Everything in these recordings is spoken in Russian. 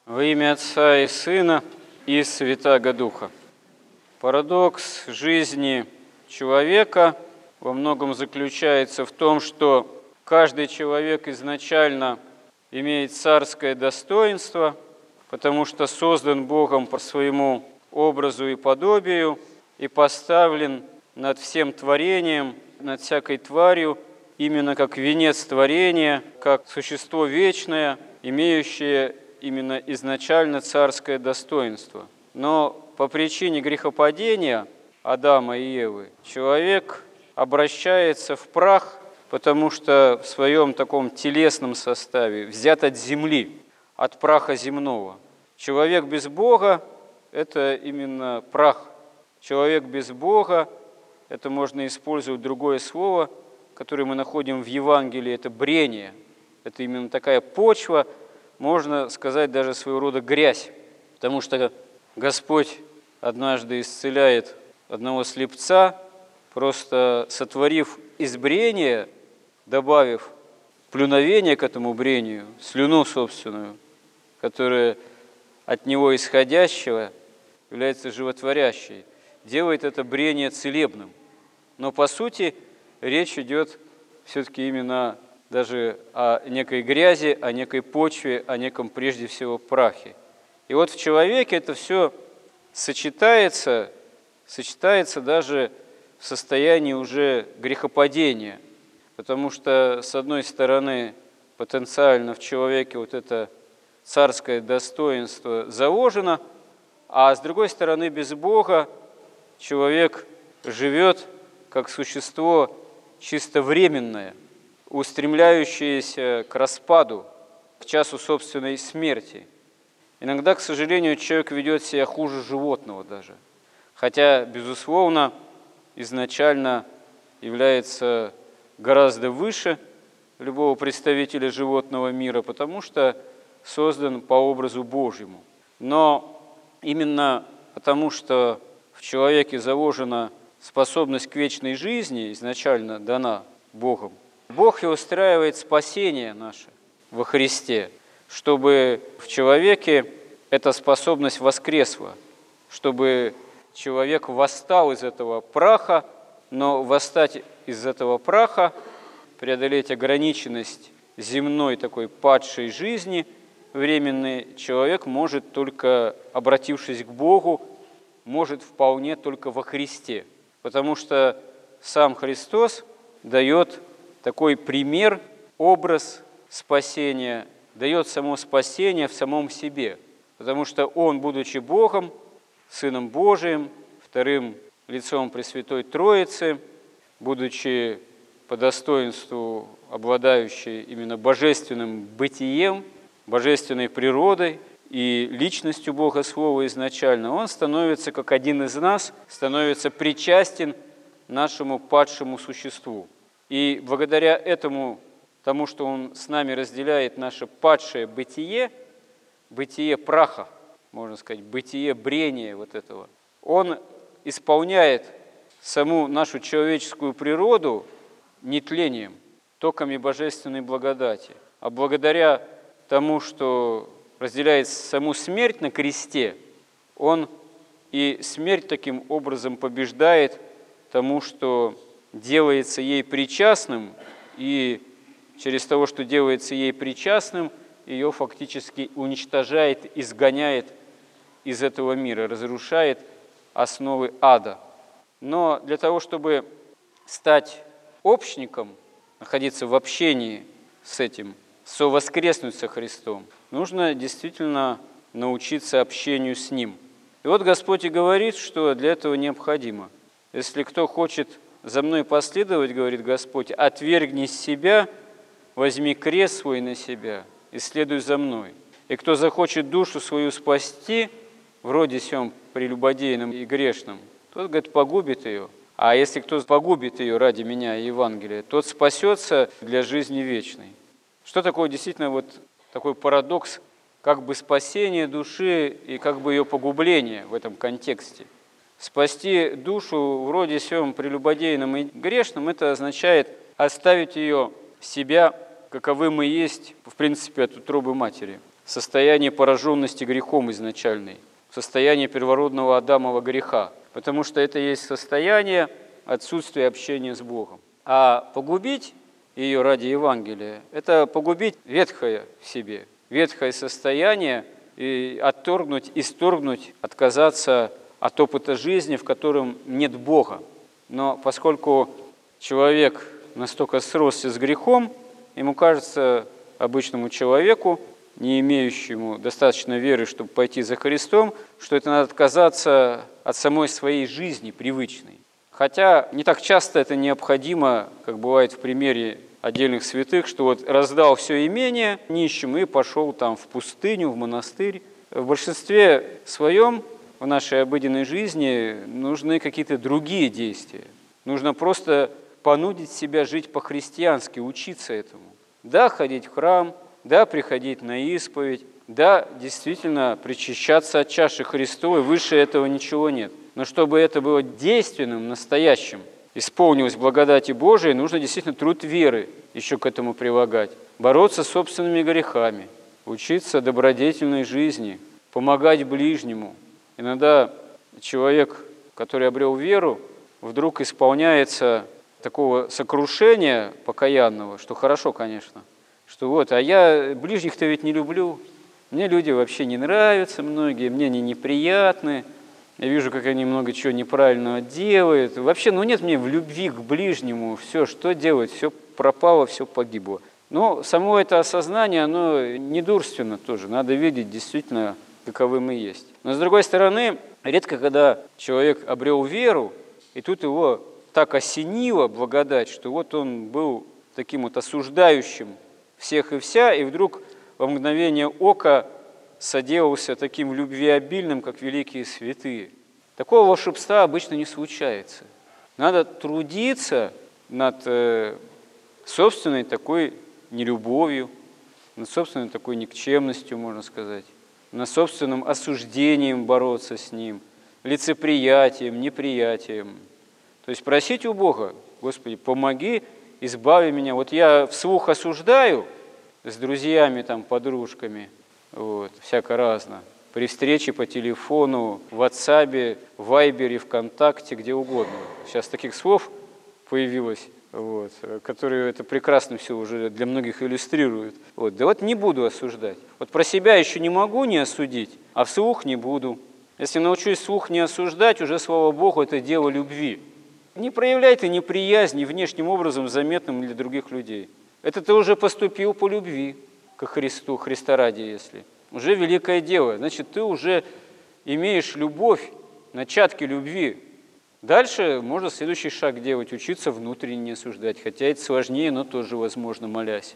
Во имя Отца и Сына и Святаго Духа. Парадокс жизни человека во многом заключается в том, что каждый человек изначально имеет царское достоинство, потому что создан Богом по своему образу и подобию и поставлен над всем творением, над всякой тварью, именно как венец творения, как существо вечное, имеющее именно изначально царское достоинство. Но по причине грехопадения Адама и Евы человек обращается в прах, потому что в своем таком телесном составе взят от земли, от праха земного. Человек без Бога – это именно прах. Человек без Бога – это можно использовать другое слово, которое мы находим в Евангелии – это брение. Это именно такая почва, можно сказать, даже своего рода грязь, потому что Господь однажды исцеляет одного слепца, просто сотворив из брения, добавив плюновение к этому брению, слюну собственную, которая от него исходящего является животворящей, делает это брение целебным. Но по сути речь идет все-таки именно даже о некой грязи, о некой почве, о неком прежде всего прахе. И вот в человеке это все сочетается даже в состоянии уже грехопадения, потому что, с одной стороны, потенциально в человеке вот это царское достоинство заложено, а с другой стороны, без Бога человек живет как существо чисто временное, устремляющееся к распаду, к часу собственной смерти. Иногда, к сожалению, человек ведет себя хуже животного даже, хотя, безусловно, изначально является гораздо выше любого представителя животного мира, потому что создан по образу Божьему. Но именно потому, что в человеке заложена способность к вечной жизни, изначально дана Богом, Бог и устраивает спасение наше во Христе, чтобы в человеке эта способность воскресла, чтобы человек восстал из этого праха, но восстать из этого праха, преодолеть ограниченность земной такой падшей жизни временной, человек может только, обратившись к Богу, может вполне только во Христе, потому что сам Христос дает такой пример, образ спасения, дает само спасение в самом себе, потому что Он, будучи Богом, Сыном Божиим, вторым лицом Пресвятой Троицы, будучи по достоинству обладающий именно божественным бытием, божественной природой и личностью Бога Слова изначально, Он становится, как один из нас, становится причастен нашему падшему существу. И благодаря этому, тому, что Он с нами разделяет наше падшее бытие, бытие праха, можно сказать, бытие брения вот этого, Он исполняет саму нашу человеческую природу не тлением, токами божественной благодати, а благодаря тому, что разделяет саму смерть на кресте, Он и смерть таким образом побеждает тому, что делается ей причастным, и через того, что делается ей причастным, ее фактически уничтожает, изгоняет из этого мира, разрушает основы ада. Но для того, чтобы стать общником, находиться в общении с этим, совоскреснуть со Христом, нужно действительно научиться общению с Ним. И вот Господь и говорит, что для этого необходимо. Если кто хочет за мной последовать, говорит Господь, отвергни себя, возьми крест свой на себя и следуй за мной. И кто захочет душу свою спасти, вроде сем прелюбодейном и грешном, тот, говорит, погубит ее. А если кто погубит ее ради меня и Евангелия, тот спасется для жизни вечной. Что такое действительно вот такой парадокс, как бы спасение души и как бы ее погубление в этом контексте? Спасти душу вроде сем прелюбодейном и грешном, это означает оставить ее себя, каковы мы есть, в принципе, от утробы матери. в состоянии пораженности грехом изначальной, в состоянии первородного Адамова греха, потому что это есть состояние отсутствия общения с Богом. А погубить ее ради Евангелия – это погубить ветхое в себе, ветхое состояние, и исторгнуть, отказаться от опыта жизни, в котором нет Бога. Но поскольку человек настолько сросся с грехом, ему кажется, обычному человеку, не имеющему достаточно веры, чтобы пойти за Христом, что это надо отказаться от самой своей жизни привычной. Хотя не так часто это необходимо, как бывает в примере отдельных святых, что вот раздал все имение нищим и пошел там в пустыню, в монастырь. В большинстве своем в нашей обыденной жизни нужны какие-то другие действия. Нужно просто понудить себя жить по-христиански, учиться этому. Да, ходить в храм, да, приходить на исповедь, да, действительно причащаться от чаши Христовой, выше этого ничего нет. Но чтобы это было действенным, настоящим, исполнилось благодати Божией, нужно действительно труд веры еще к этому прилагать. Бороться с собственными грехами, учиться добродетельной жизни, помогать ближнему. Иногда человек, который обрел веру, вдруг исполняется такого сокрушения покаянного, что хорошо, конечно, что вот, а я ближних-то ведь не люблю, мне люди вообще не нравятся многие, мне они неприятны, я вижу, как они много чего неправильного делают. Вообще, нет мне в любви к ближнему, все, что делать, все пропало, все погибло. Но само это осознание, оно недурственно тоже, надо видеть действительно, каковым и есть. Но с другой стороны, редко, когда человек обрел веру, и тут его так осенила благодать, что вот он был таким вот осуждающим всех и вся, и вдруг во мгновение ока соделался таким любвеобильным, как великие святые. Такого волшебства обычно не случается. Надо трудиться над собственной такой нелюбовью, над собственной такой никчемностью, можно сказать, над собственным осуждением бороться с ним, лицеприятием, неприятием. То есть просить у Бога: Господи, помоги, избави меня. Вот я вслух осуждаю с друзьями, там, подружками, вот, всяко разно, при встрече по телефону, в WhatsApp, в Вайбере, ВКонтакте, где угодно. Сейчас таких слов появилось, вот, которые это прекрасно все уже для многих иллюстрируют. Вот, да вот не буду осуждать. Вот про себя еще не могу не осудить, а вслух не буду. Если научусь вслух не осуждать, уже, слава Богу, это дело любви. Не проявляй ты неприязни внешним образом заметным для других людей. Это ты уже поступил по любви ко Христу, Христа ради, если. Уже великое дело. Значит, ты уже имеешь любовь, начатки любви. Дальше можно следующий шаг делать, учиться внутренне не осуждать. Хотя это сложнее, но тоже возможно, молясь.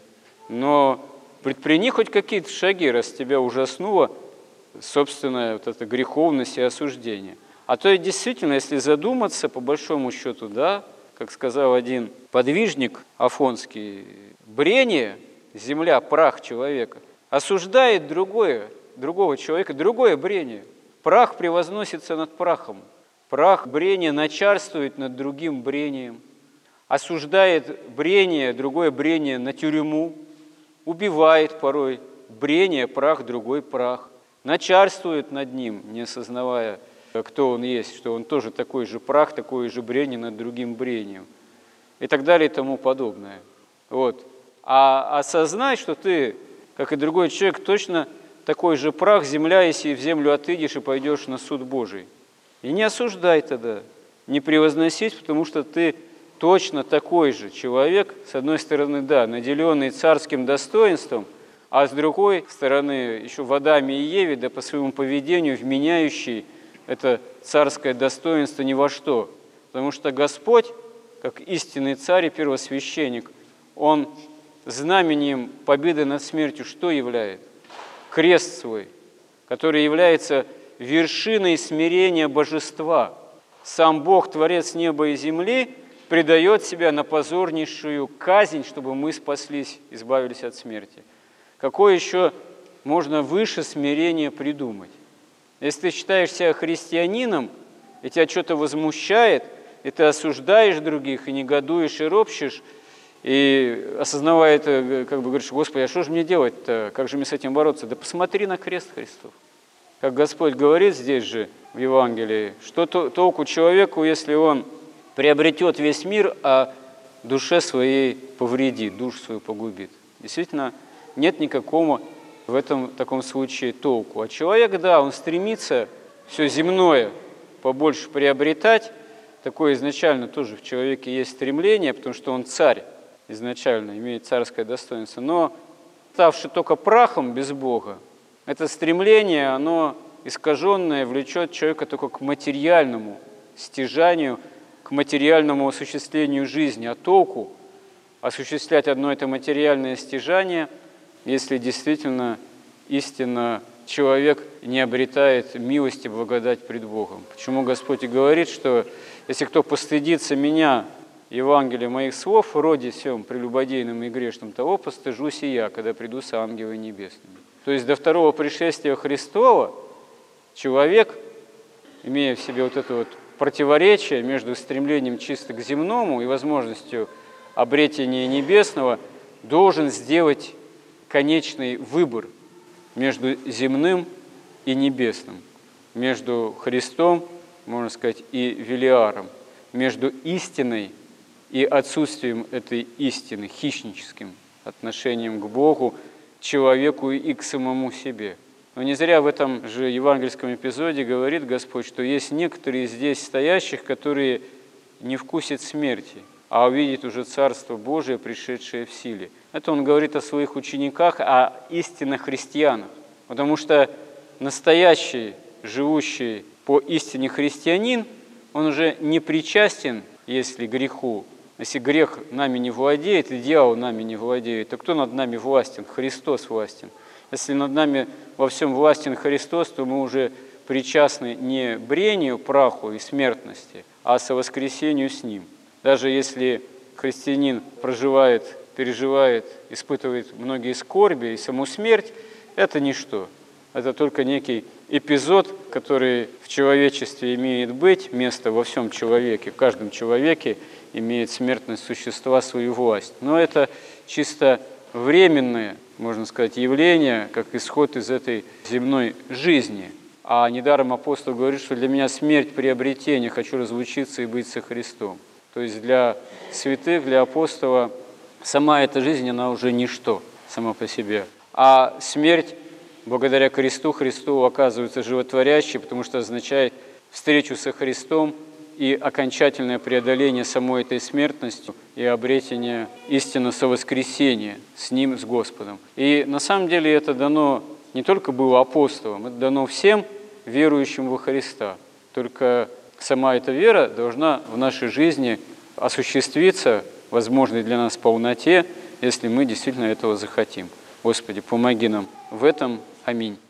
Но предприни хоть какие-то шаги, раз тебя ужаснула собственная вот эта греховность и осуждение. А то и действительно, если задуматься, по большому счету, да, как сказал один подвижник афонский, брение, земля, прах человека, осуждает другого человека, другое брение. Прах превозносится над прахом. Прах брения начальствует над другим брением. Осуждает брение, другое брение на тюрьму. Убивает порой брение, прах, другой прах. Начальствует над ним, не осознавая, кто он есть, что он тоже такой же прах, такое же брение над другим брением. И так далее и тому подобное. Вот. А осознай, что ты, как и другой человек, точно такой же прах, земля, если в землю отыдешь и пойдешь на суд Божий. И не осуждай тогда, не превозносись, потому что ты точно такой же человек, с одной стороны, да, наделенный царским достоинством, а с другой стороны, еще в Адаме и Еве, да по своему поведению, вменяющий это царское достоинство ни во что. Потому что Господь, как истинный царь и первосвященник, Он знаменем победы над смертью что являет? Крест свой, который является вершиной смирения божества. Сам Бог, Творец неба и земли, предает себя на позорнейшую казнь, чтобы мы спаслись, избавились от смерти. Какое еще можно выше смирения придумать? Если ты считаешь себя христианином, и тебя что-то возмущает, и ты осуждаешь других, и негодуешь, и ропщешь, И осознавая это, как бы говоришь: Господи, а что же мне делать-то? Как же мне с этим бороться? Да посмотри на крест Христов. Как Господь говорит здесь же в Евангелии, что толку человеку, если он приобретет весь мир, а душе своей повредит, душу свою погубит. Действительно, нет никакого в этом таком случае толку. А человек, да, он стремится все земное побольше приобретать. Такое изначально тоже в человеке есть стремление, потому что он царь изначально, имеет царское достоинство. Но ставший только прахом без Бога, это стремление, оно искаженное, влечет человека только к материальному стяжанию, к материальному осуществлению жизни. А толку осуществлять одно это материальное стяжание, если действительно истинно человек не обретает милости, благодать пред Богом. Почему Господь и говорит, что если кто постыдится меня, Евангелия моих слов, в роде сем прелюбодейном и грешном, того постыжусь и я, когда приду с ангелами небесными. То есть до второго пришествия Христова человек, имея в себе вот это вот противоречие между стремлением чисто к земному и возможностью обретения небесного, должен сделать конечный выбор между земным и небесным, между Христом, можно сказать, и Велиаром, между истиной и отсутствием этой истины, хищническим отношением к Богу, человеку и к самому себе. Но не зря в этом же евангельском эпизоде говорит Господь, что есть некоторые здесь стоящих, которые не вкусят смерти, а увидят уже Царство Божие, пришедшее в силе. Это он говорит о своих учениках, о истинных христианах. Потому что настоящий, живущий по истине христианин, он уже не причастен, если греху. Если грех нами не владеет, и дьявол нами не владеет, то кто над нами властен? Христос властен. Если над нами во всем властен Христос, то мы уже причастны не брению, праху и смертности, а совоскресению с Ним. Даже если христианин проживает, переживает, испытывает многие скорби и саму смерть, это ничто. Это только некий эпизод, который в человечестве имеет быть, место во всем человеке, в каждом человеке имеет смертность существа свою власть. Но это чисто временное, можно сказать, явление, как исход из этой земной жизни. А недаром апостол говорит, что для меня смерть приобретение, хочу разлучиться и быть со Христом. То есть для святых, для апостола сама эта жизнь, она уже ничто сама по себе. А смерть, благодаря кресту, Христу оказывается животворящей, потому что означает встречу со Христом и окончательное преодоление самой этой смертностью и обретение истинного совоскресения с Ним, с Господом. И на самом деле это дано не только было апостолам, это дано всем верующим во Христа. Только сама эта вера должна в нашей жизни осуществиться, возможной для нас полноте, если мы действительно этого захотим. Господи, помоги нам в этом. Аминь.